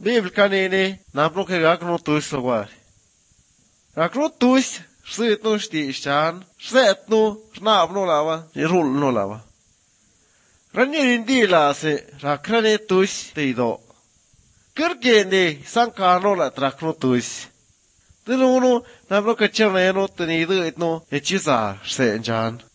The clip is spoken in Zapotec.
Bible kanini napno ke gakno tuis sawar. Rakno tuis sit no sti shan, set no snab no lava, ni rull no lava. Rani rindi la se rakrane tuis teido. Kergende sanka no la trakno tuis. Tiluno napno ke cherneno tenido etno echizar se jan.